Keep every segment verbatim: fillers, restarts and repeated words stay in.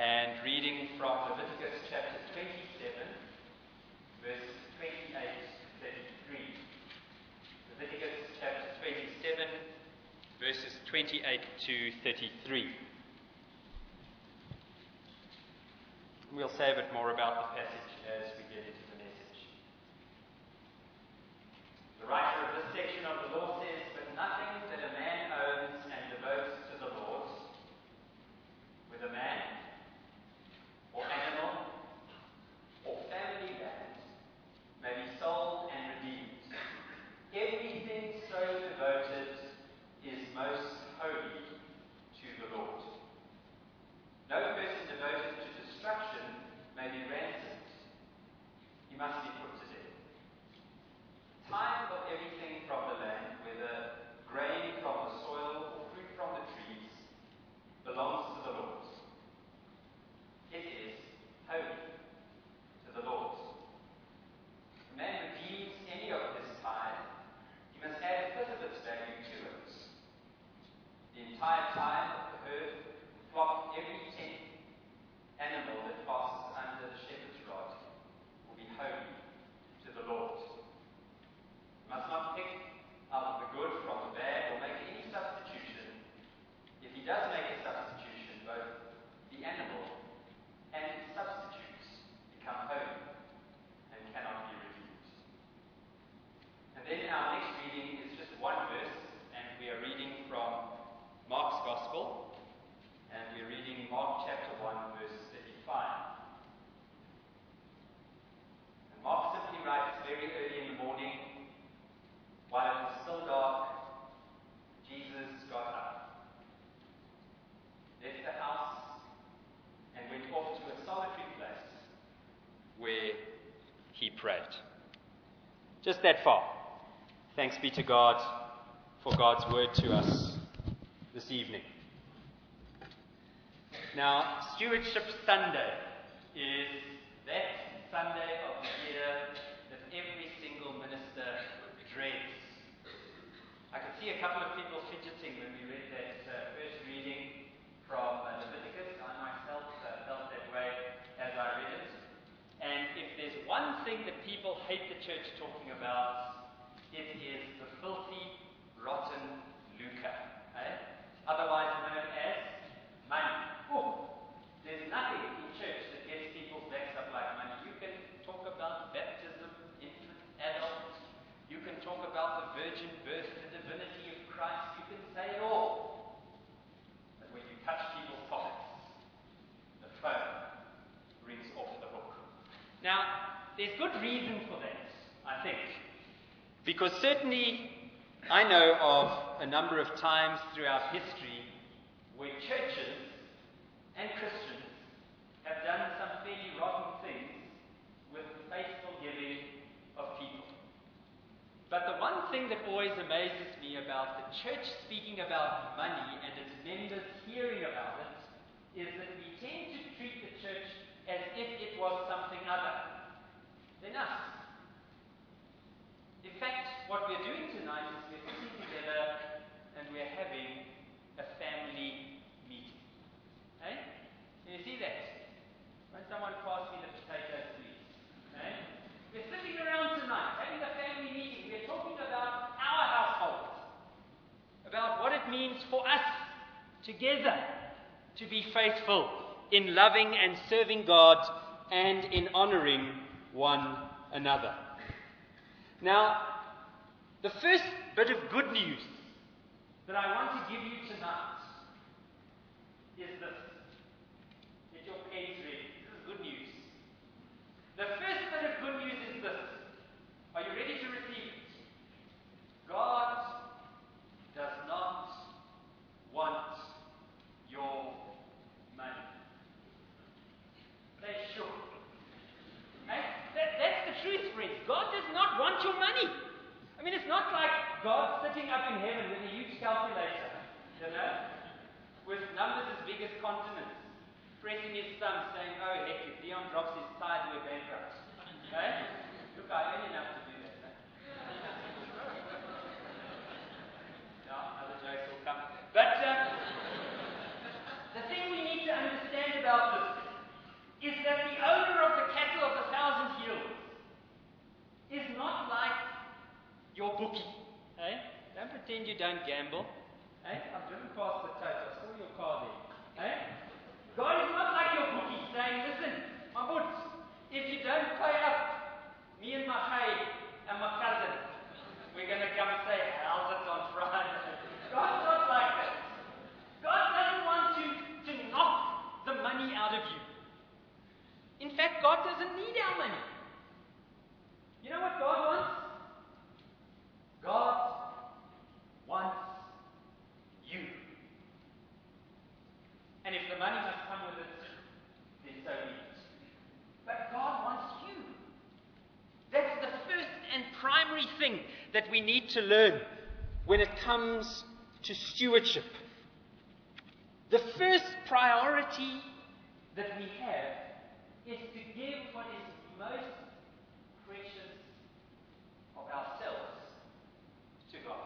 and reading from Leviticus chapter twenty-seven, verses twenty-eight to thirty-three. Leviticus chapter twenty-seven, verses twenty-eight to thirty-three. We'll say a bit more about the passage as we get into the message. The writer of this section of the law says, "But nothing that a man owns and devotes to the Lord, whether man or animal or family land, may be sold and redeemed. Everything so devoted is most holy to the Lord. No person devoted to destruction may be ransomed. He must be put to death. Tithe of everything from the land, whether grain from the soil or fruit from the trees, belongs to the Lord. It is holy to the Lord. If a man redeems any of his tithe, he must add a fifth of its value to it. The entire tithe of the herd, flock, every tenth animal that passes under the shepherd's rod will be holy to the Lord. You must not pick out of the good from the bad or make any substitution. If he does make a substitution, both the animal and its substitutes become holy and cannot be redeemed." And then our next reading is just one verse, and we are reading from Mark's Gospel, and we're reading Mark chapter one, verse thirty-five. And Mark simply writes, very early in the morning, while it was still dark, Jesus got up, left the house, and went off to a solitary place where he prayed. Just that far. Thanks be to God for God's word to us this evening. Now, Stewardship Sunday is that Sunday of the year that every single minister dreads. I could see a couple of people fidgeting when we read that uh, first reading from uh, Leviticus. I myself uh, felt that way as I read it. And if there's one thing that people hate the church talking about, it is the filthy, rotten lucre. Eh? Otherwise known as money. Oh, there's nothing in church that gets people's backs up like money. You can talk about baptism, infant, adult. You can talk about the virgin birth, the divinity of Christ. You can say it all. But when you touch people's pockets, the phone rings off the hook. Now, there's good reason for that, I think. Because certainly, I know of a number of times throughout history where churches and Christians have done some fairly rotten things with the faithful giving of people. But the one thing that always amazes me about the church speaking about money and its members hearing about it is that we tend to treat the church as if it was something other than us. In fact, what we're doing tonight is we're sitting together and we're having a family meeting. Hey? Can you see that? Won't someone pass me the potatoes, please? Hey? We're sitting around tonight, having a family meeting. We're talking about our household, about what it means for us together to be faithful in loving and serving God and in honoring one another. Now, the first bit of good news that I want to give you tonight is this. Get your pens ready. This is good news. The first bit of good news is this. Are you ready to receive it? God does not want your money. Say sure. Hey? That, that's the truth, friends. God does not want your money. I mean, it's not like God sitting up in heaven with a huge calculator, you know, with numbers as big as continents, pressing his thumb saying, "Oh heck, if Leon drops his tithe, we're bankrupt." Okay? Look, I earn enough to do that. Eh? Yeah, other jokes will come. But uh, the thing we need to understand about this pretend you don't gamble. Eh? I've driven past the tote. I saw your car there. Eh? God is not like your bookie saying, listen, my boots, if you don't pay up, me and my hey and my cousin, we're going to come say, how's it on Friday? God's not like that. God doesn't want to, to knock the money out of you. In fact, God doesn't need our money. You know what God wants? God wants you. And if the money must come with it, then so be it. But God wants you. That's the first and primary thing that we need to learn when it comes to stewardship. The first priority that we have is to give what is most precious of ourselves to God.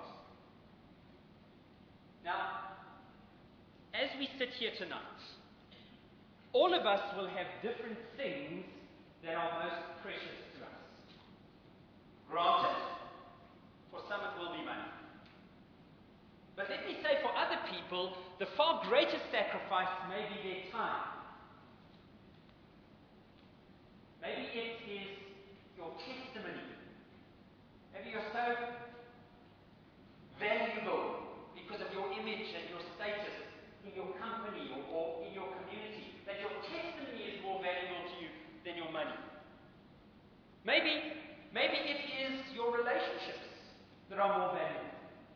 Now, as we sit here tonight, all of us will have different things that are most precious to us. Granted, for some it will be money. But let me say, for other people, the far greater sacrifice may be their time. Maybe it is your testimony. Maybe you're so valuable because of your image and your status in your company or, or in your community that your testimony is more valuable to you than your money. Maybe, maybe it is your relationships that are more valuable.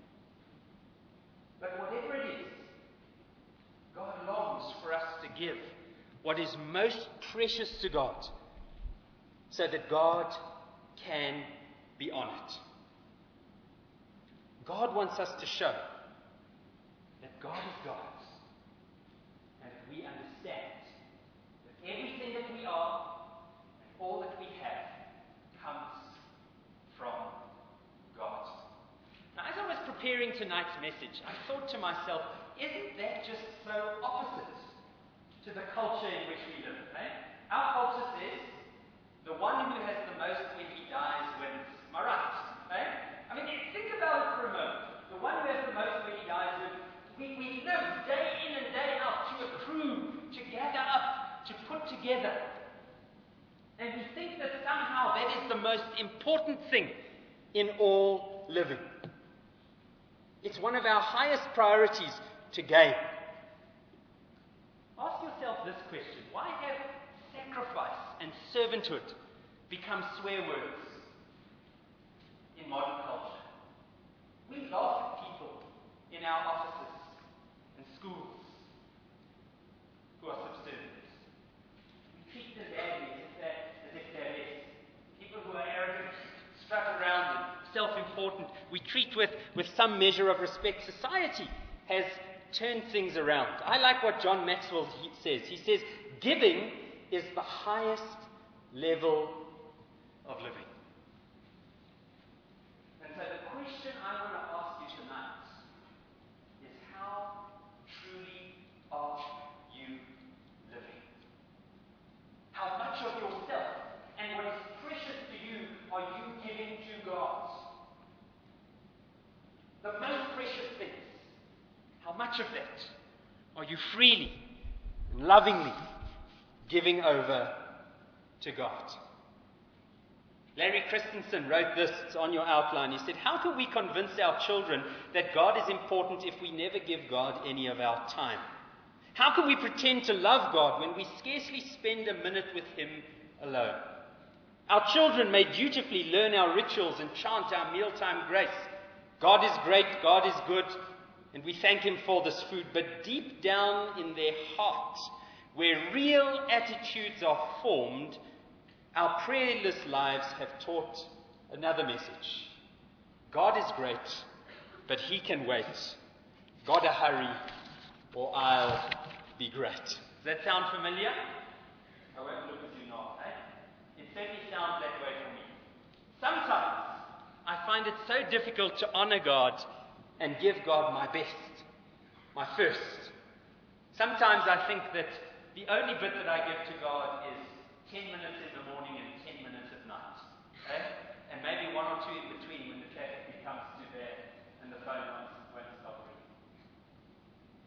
But whatever it is, God longs for us to give what is most precious to God so that God can be honored. God wants us to show that God is God and that we understand that everything that we are and all that we have comes from God. Now, as I was preparing tonight's message, I thought to myself, isn't that just so opposite to the culture in which we live? Eh? Our culture says, the one who has the most when he dies wins. Am I right? Eh? I mean, think about it for a moment. The one who has the most when he dies wins. We, we live day in and day out to accrue, to gather up, to put together. And we think that somehow that is the most important thing in all living. It's one of our highest priorities to gain. Ask yourself this question. Why have sacrifice and servanthood become swear words in modern culture? We laugh at people in our offices and schools who are subservient. We treat them badly as if they're, as if they're less. People who are arrogant, strut around and self-important, we treat with, with some measure of respect. Society has turned things around. I like what John Maxwell he says. He says, giving is the highest level of living. And so the question I want to ask you tonight is, how truly are you living? How much of yourself and what is precious to you are you giving to God? The most precious things. How much of that are you freely and lovingly giving over to God? Larry Christensen wrote this, it's on your outline. He said, how can we convince our children that God is important if we never give God any of our time? How can we pretend to love God when we scarcely spend a minute with Him alone? Our children may dutifully learn our rituals and chant our mealtime grace. God is great, God is good, and we thank Him for this food. But deep down in their hearts, where real attitudes are formed, our prayerless lives have taught another message. God is great, but He can wait. Gotta hurry, or I'll be great. Does that sound familiar? I won't look at you now, eh? It certainly sounds that way for me. Sometimes I find it so difficult to honor God and give God my best, my first. Sometimes I think that the only bit that I give to God is ten minutes in the morning and ten minutes at night. Okay? And maybe one or two in between when the traffic becomes too bad and the phone won't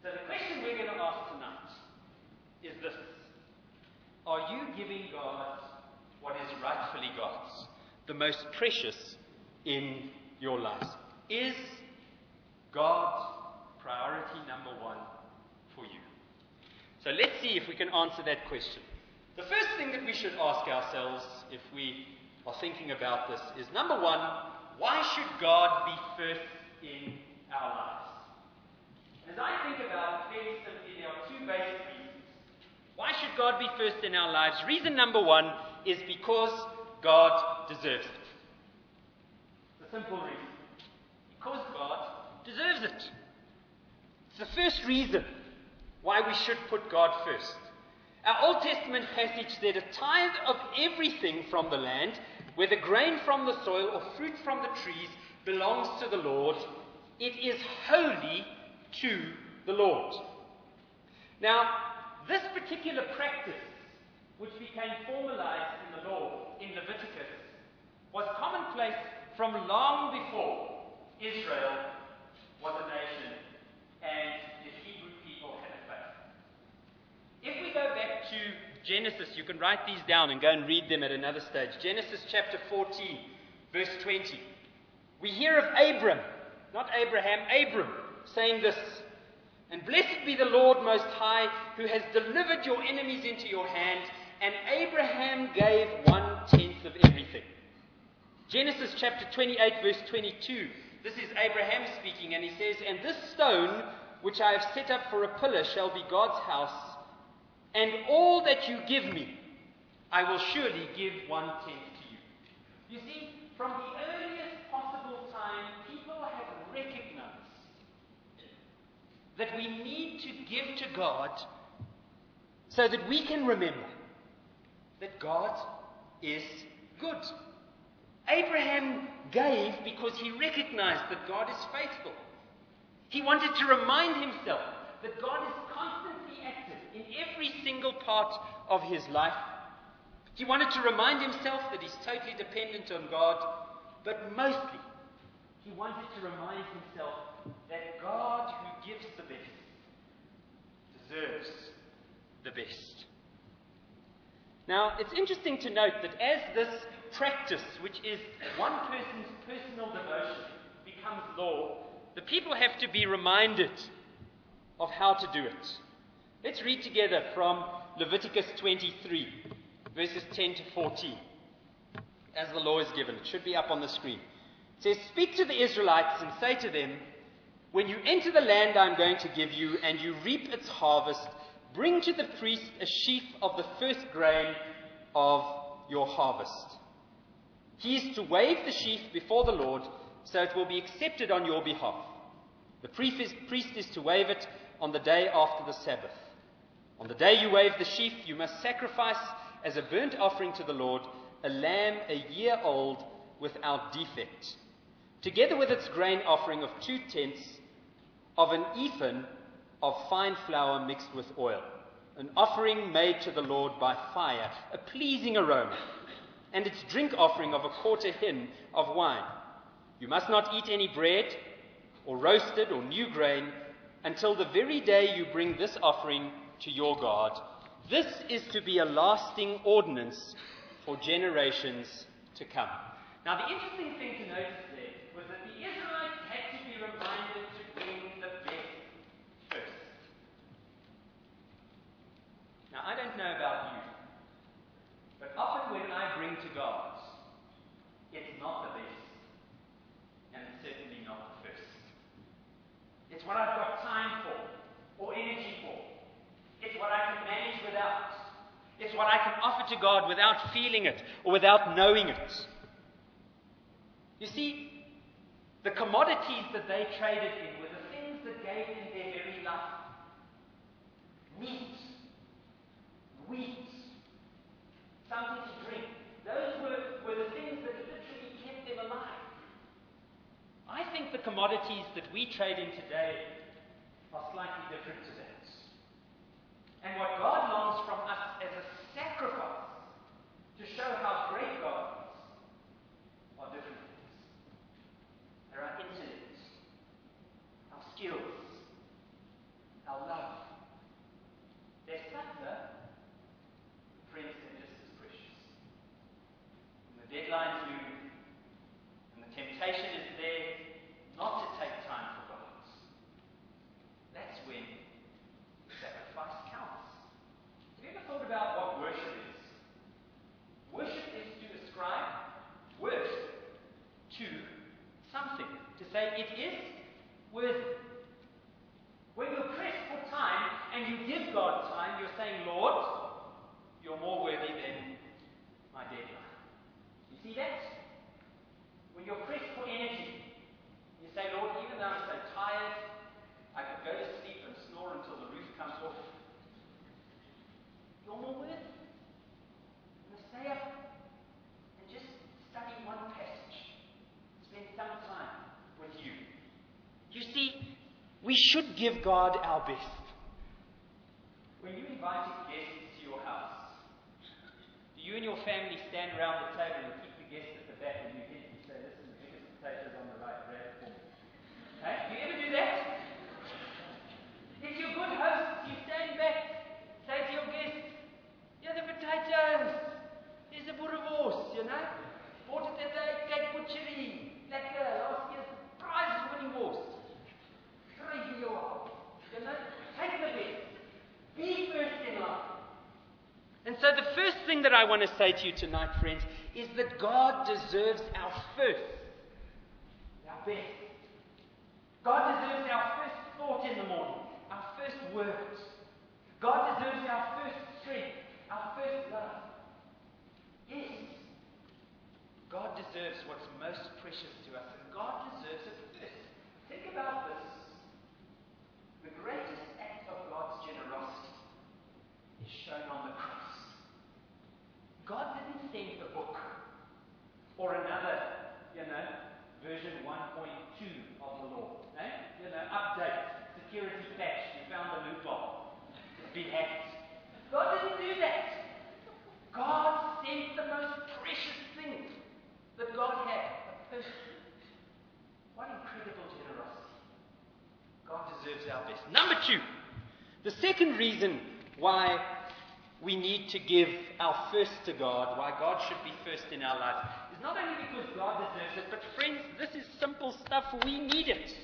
So the question we're going to ask tonight is this. Are you giving God what is rightfully God's, the most precious in your lives? Is God priority number one for you? So let's see if we can answer that question. The first thing that we should ask ourselves if we are thinking about this is, number one, why should God be first in our lives? As I think about it, fairly simply, there are two basic reasons. Why should God be first in our lives? Reason number one is because God deserves it. It's a simple reason. Because God deserves it. It's the first reason why we should put God first. Our Old Testament passage said, a tithe of everything from the land, whether grain from the soil or fruit from the trees, belongs to the Lord. It is holy to the Lord. Now, this particular practice, which became formalized in the law in Leviticus, was commonplace from long before Israel was a nation and the Hebrew people had a faith. If we go back to Genesis, you can write these down and go and read them at another stage. Genesis chapter fourteen, verse twenty. We hear of Abram, not Abraham, Abram, saying this, and blessed be the Lord Most High, who has delivered your enemies into your hand. And Abraham gave one-tenth of everything. Genesis chapter twenty-eight, verse twenty-two. This is Abraham speaking, and he says, and this stone, which I have set up for a pillar, shall be God's house, and all that you give me, I will surely give one-tenth to you. You see, from the earliest possible time, people have recognized that we need to give to God so that we can remember that God is good. Abraham gave because he recognized that God is faithful. He wanted to remind himself that God is constantly active in every single part of his life. He wanted to remind himself that he's totally dependent on God, but mostly he wanted to remind himself that God, who gives the best, deserves the best. Now, it's interesting to note that as this practice, which is one person's personal devotion, becomes law, the people have to be reminded of how to do it. Let's read together from Leviticus twenty-three, verses ten to fourteen, as the law is given. It should be up on the screen. It says, speak to the Israelites and say to them, when you enter the land I'm going to give you, and you reap its harvest, bring to the priest a sheaf of the first grain of your harvest. He is to wave the sheaf before the Lord, so it will be accepted on your behalf. The priest is to wave it on the day after the Sabbath. On the day you wave the sheaf, you must sacrifice as a burnt offering to the Lord a lamb a year old without defect, together with its grain offering of two-tenths of an ephah of fine flour mixed with oil, an offering made to the Lord by fire, a pleasing aroma, and its drink offering of a quarter hin of wine. You must not eat any bread, or roasted or new grain, until the very day you bring this offering to your God. This is to be a lasting ordinance for generations to come. Now, the interesting thing to notice there was that the Israelites had to be reminded to bring the best first. Now, I don't know about you, but often when I bring to God, it's not the best, and it's certainly not the first. It's what I've got time for, or energy for. It's what I can manage without. It's what I can offer to God without feeling it, or without knowing it. You see, the commodities that they traded in were the things that gave them their very life. Meat, wheat, something to drink. Those were, were the things that literally kept them alive. I think the commodities that we trade in today are slightly different to that. And what God longs from us as a sacrifice to show how great God is are different things. There are intellect, our skills, our say, it is worthy. When you're pressed for time and you give God time, you're saying, Lord, you're more worthy than my deadline. You see that? When you're pressed for energy, you say, Lord, even though I'm so tired, I could go to sleep and snore until the roof comes off. You're more worthy. I'm going to stay up and just study one passage. Spend some time with you. You see, we should give God our best. When you invite guests to your house, do you and your family stand around the table and keep the guest at the back and you gently say, listen, the biggest potatoes on the right, grab it for me? Hey? Do you ever do that? If you're good hosts, you stand back, say to your guest, here are the potatoes. There's a boerewors, you know? Bought it at the Cape Butchery. Lekker, last year's prize-winning wors. Crazy you are. You know? Take the best. Be first in line. And so the first thing that I want to say to you tonight, friends, is that God deserves our first, our best. God deserves our first thought in the morning, our first word. God deserves our first strength, our first love. Yes, God deserves what's most precious to us, and God deserves it first. Think about this. The greatest act of God's generosity is shown on the cross. God didn't send a book or another, you know, version one point two of the law. Eh? You know, update, security patch, you found the loophole. It's been hacked. God didn't do that. God sent the most precious thing that God had, a person. What incredible generosity. God deserves our best. Number two, the second reason why we need to give our first to God, why God should be first in our lives, is not only because God deserves it, but friends, this is simple stuff. We need it.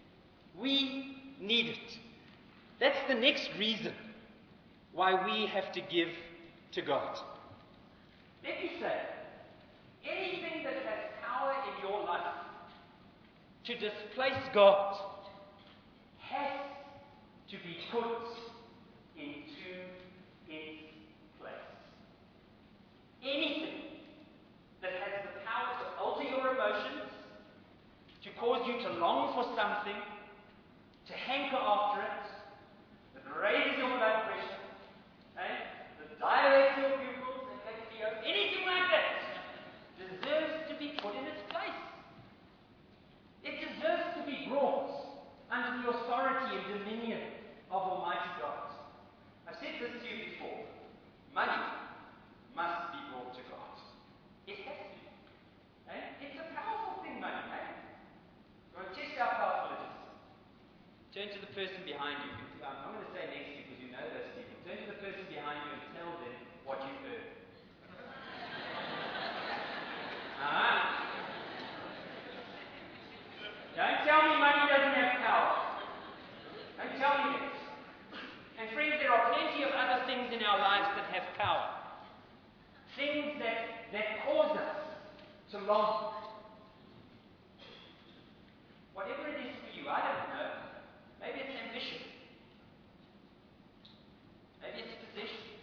We need it. That's the next reason why we have to give to God. Let me say, anything that has power in your life to displace God has to be put into its place. Anything that has the power to alter your emotions, to cause you to long for something, to hanker after it, that raises your blood pressure, eh? that dilates your pupils and makes you, anything like that, deserves to be put in its place. It deserves to be brought under the authority and dominion of Almighty God. I've said this to you before. Money must be brought to God. It has to be. Eh? It's a powerful thing, money. Eh? You want to test how powerful it is? Turn to the person behind you. I'm not going to say next to you because you know those people. Turn to the person behind you and tell them what you've heard. Ah. Don't tell me money doesn't have power. Don't tell me this. And friends, there are plenty of other things in our lives that have power. Things that, that cause us to long. Whatever it is for you, I don't know. Maybe it's ambition. Maybe it's possessions.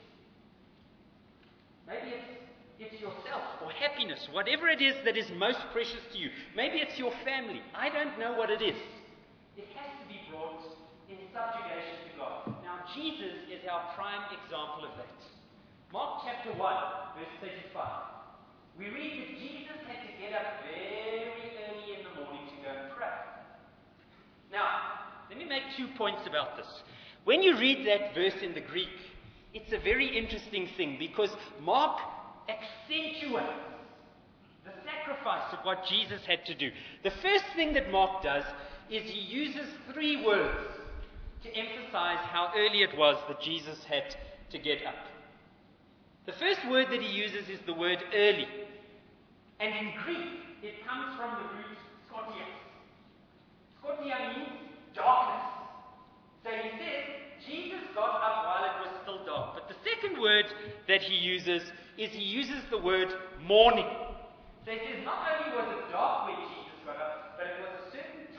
Maybe it's it's yourself or happiness. Whatever it is that is most precious to you. Maybe it's your family. I don't know what it is. It has to be brought in subjugation to God. Now, Jesus is our prime example of that. Mark chapter one, verse thirty-five. We read that Jesus had to get up very early in the morning to go and pray. Now, let me make two points about this. When you read that verse in the Greek, it's a very interesting thing because Mark accentuates the sacrifice of what Jesus had to do. The first thing that Mark does is he uses three words to emphasize how early it was that Jesus had to get up. The first word that he uses is the word early. And in Greek, it comes from the root skotias. Skotia means darkness. So he says, Jesus got up while it was still dark. But the second word that he uses is he uses the word morning. So he says, not only was it dark when Jesus got up, but it was a certain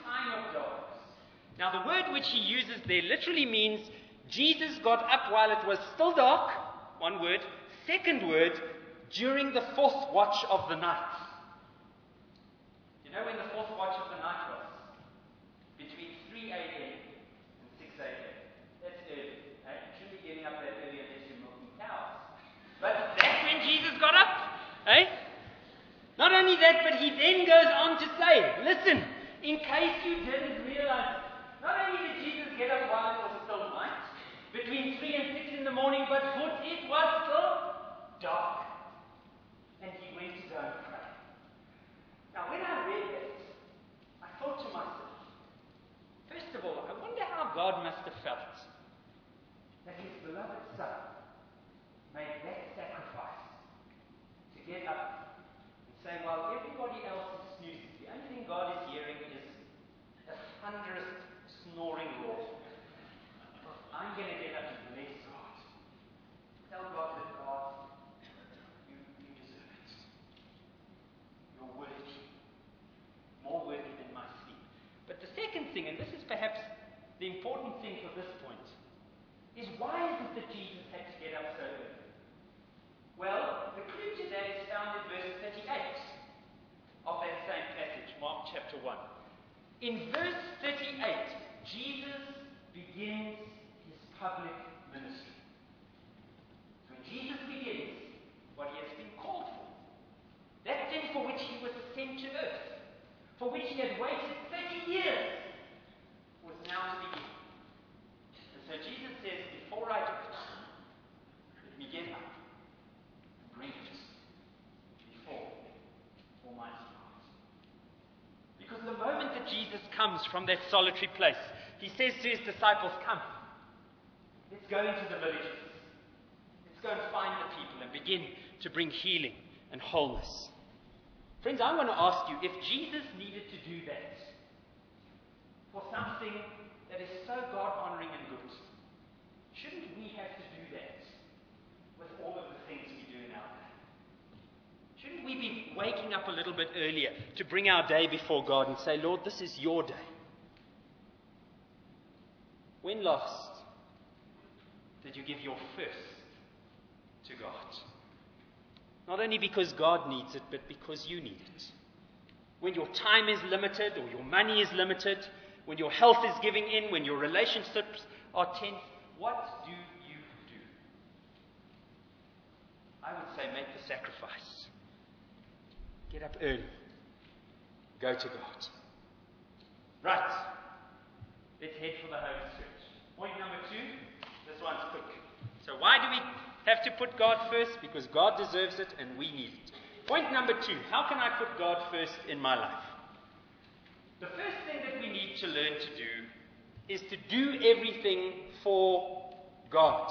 Now, the word which he uses there literally means Jesus got up while it was still dark, one word. Second word, during the fourth watch of the night. You know when the fourth watch of the night was? Between three a.m. and six a.m. That's early. Eh? You shouldn't be getting up that early unless you're milking cows. But that's when Jesus got up. Eh? Not only that, but he then goes on to say, listen, in case you didn't realize, not only did Jesus get up while it was still night, between three and six in the morning, but but it was still dark. And he went to go and pray. Now, when I read that, I thought to myself, first of all, I wonder how God must have felt that his beloved son made that sacrifice to get up and say, while everybody else is snoozing, the only thing God is hearing is a thunderous snoring roar. I'm going to get up and bless God. Tell God that God, you, you deserve it. You're worthy. More worthy than my sleep. But the second thing, and this is perhaps the important thing for this point, is why is it that Jesus had to get up so early? Well, the clue to that is found in verse thirty-eight of that same passage, Mark chapter one. In verse thirty-eight, Jesus begins his public ministry. When Jesus begins what he has been called for, that thing for which he was sent to earth, for which he had waited thirty years, was now to begin. And so Jesus says, before I do it, let me get up and bring it before Almighty God. Because the moment that Jesus comes from that solitary place, he says to his disciples, come, let's go into the villages. Let's go and find the people and begin to bring healing and wholeness. Friends, I want to ask you, if Jesus needed to do that for something that is so God-honoring and good, shouldn't we have to do that with all of the things we do in our day? Shouldn't we be waking up a little bit earlier to bring our day before God and say, Lord, this is your day? When last did you give your first to God? Not only because God needs it, but because you need it. When your time is limited or your money is limited, when your health is giving in, when your relationships are tense, what do you do? I would say make the sacrifice. Get up early. Go to God. Right. Let's head for the home stretch. Point number two. This one's quick. So why do we have to put God first? Because God deserves it and we need it. Point number two. How can I put God first in my life? The first thing that we need to learn to do is to do everything for God.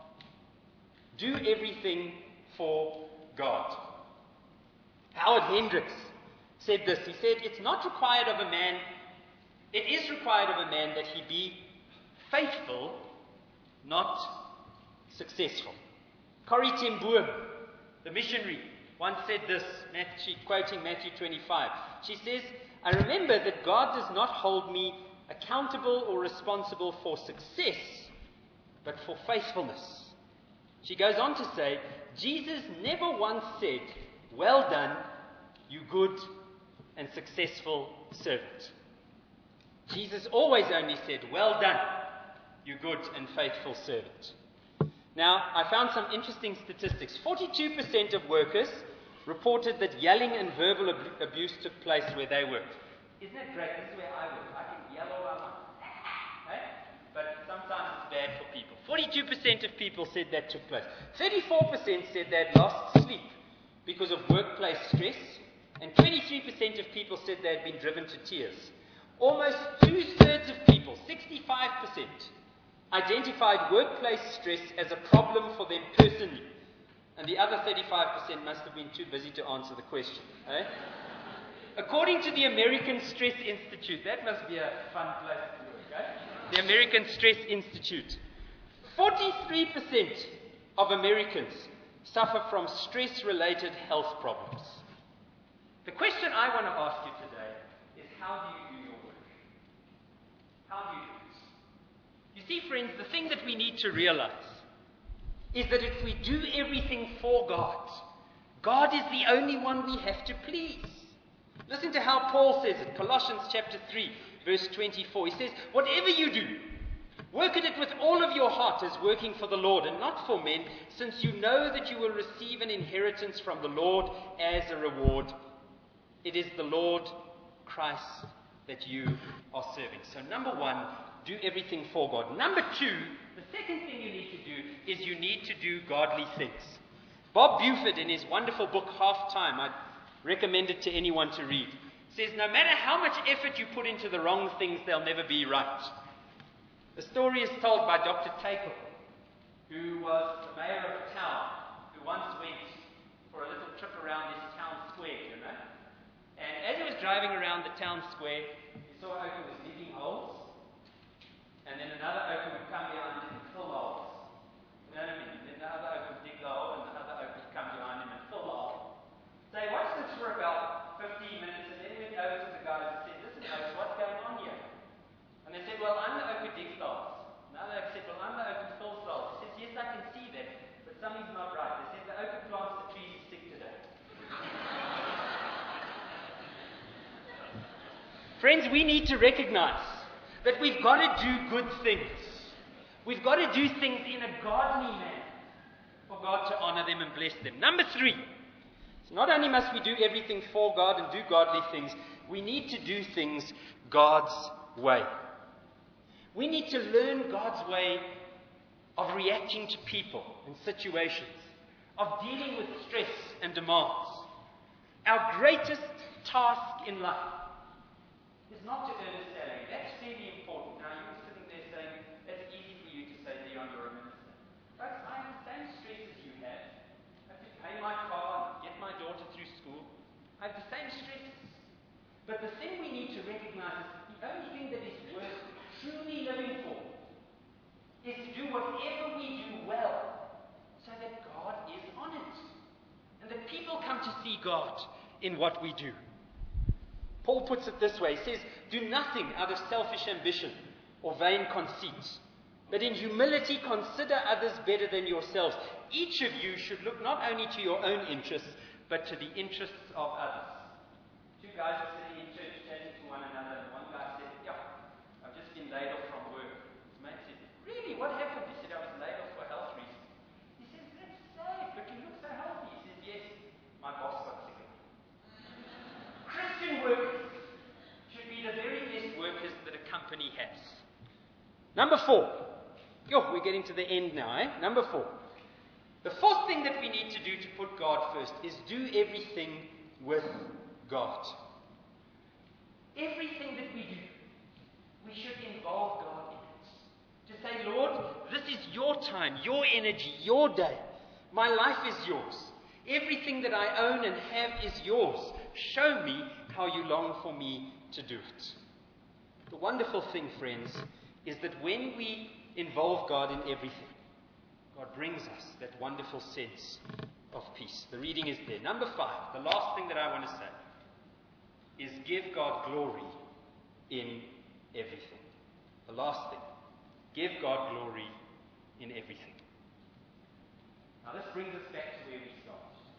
Do everything for God. Howard Hendricks said this. He said, it's not required of a man, it is required of a man that he be faithful, not successful. Corrie ten Boom, the missionary, once said this, Matthew, quoting Matthew twenty-five. She says, I remember that God does not hold me accountable or responsible for success, but for faithfulness. She goes on to say, Jesus never once said, well done, you good and successful servant. Jesus always only said, well done, you good and faithful servant. Now, I found some interesting statistics. forty-two percent of workers reported that yelling and verbal ab- abuse took place where they worked. Isn't that great? This is where I work. I can yell all I want. Okay? But sometimes it's bad for people. forty-two percent of people said that took place. thirty-four percent said they'd lost sleep because of workplace stress. And twenty-three percent of people said they'd been driven to tears. Almost two-thirds of people, sixty-five percent, identified workplace stress as a problem for them personally. And the other thirty-five percent must have been too busy to answer the question. Eh? According to the American Stress Institute, that must be a fun place to work, eh? The American Stress Institute, forty-three percent of Americans suffer from stress-related health problems. The question I want to ask you today is, how do you do your work? How do you do it? You see, friends, the thing that we need to realize is that if we do everything for God, God is the only one we have to please. Listen to how Paul says it, Colossians chapter three, verse twenty-four. He says, whatever you do, work at it with all of your heart as working for the Lord and not for men, since you know that you will receive an inheritance from the Lord as a reward. It is the Lord Christ that you are serving. So number one, do everything for God. Number two, the second thing you need to do is you need to do godly things. Bob Buford, in his wonderful book, Half Time, I recommend it to anyone to read, says, no matter how much effort you put into the wrong things, they'll never be right. The story is told by Doctor Takel, who was the mayor of a town, who once went for a little trip around his town square, you know. And as he was driving around the town square, he saw an oak was digging holes, and then another oak would come behind him and fill the holes. You know what I mean? Then the other oak would dig the hole, and the other oak would come behind him and fill the hole. So he watched this for about fifteen minutes, and then he went over to the guys and said, listen, oaks, what's going on here? And they said, well, I'm the oak who digs the holes. Another oak said, well, I'm the oak who fills the holes. He says, yes, I can see that, but something's not right. They said, the oak who plants the trees is sick today. Friends, we need to recognize that we've got to do good things. We've got to do things in a godly manner for God to honor them and bless them. Number three, so not only must we do everything for God and do godly things, we need to do things God's way. We need to learn God's way of reacting to people and situations, of dealing with stress and demands. Our greatest task in life is not to earn a salary. That's fairly important. Now, you're sitting there saying, that's easy for you to say, Leon, you're a minister. Folks, I have the same stress as you have. I have to pay my car and get my daughter through school. I have the same stresses. But the thing we need to recognize is the only thing that is worth truly living for is to do whatever we do well so that God is honored and that people come to see God in what we do. Paul puts it this way. He says, do nothing out of selfish ambition or vain conceit, but in humility consider others better than yourselves. Each of you should look not only to your own interests, but to the interests of others. Two guys were sitting in church chatting to one another, and one guy said, yeah, I've just been laid off from work. His mate said, really, what happened? He said, I was laid off for health reasons. He says, that's sad, but you look so healthy. He says, yes, my boss got sick of me. Christian workers should be the very best workers that a company has. Number four. Yo, we're getting to the end now, eh? Number four. The fourth thing that we need to do to put God first is do everything with God. Everything that we do, we should involve God in it. To say, Lord, this is your time, your energy, your day. My life is yours. Everything that I own and have is yours. Show me how you long for me to do it. The wonderful thing, friends, is that when we involve God in everything, God brings us that wonderful sense of peace. The reading is there. Number five, the last thing that I want to say is give God glory in everything. The last thing, give God glory in everything. Now this brings us back to where we started.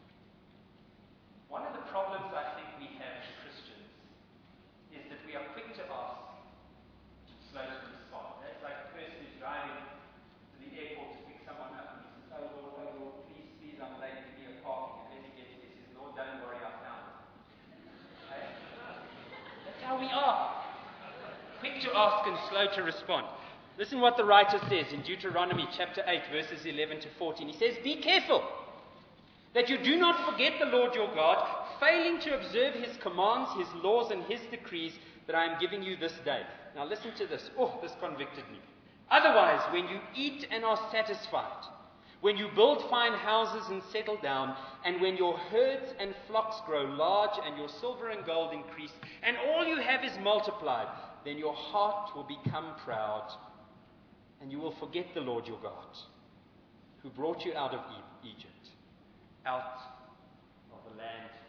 One of the problems I think we have as Christians is that we are quick to ask, slow to respond. It's like a person who's driving to the airport to pick someone up and he says, oh Lord, oh Lord, please, please, I'm late, give me a parking. And as he gets there, he says, Lord, don't worry, I found it. Okay? That's how we are. Quick to ask and slow to respond. Listen what the writer says in Deuteronomy chapter eight, verses eleven to fourteen. He says, be careful that you do not forget the Lord your God, failing to observe his commands, his laws, and his decrees that I am giving you this day. Now listen to this. Oh, this convicted me. Otherwise, when you eat and are satisfied, when you build fine houses and settle down, and when your herds and flocks grow large, and your silver and gold increase, and all you have is multiplied, then your heart will become proud, and you will forget the Lord your God, who brought you out of Egypt, out of the land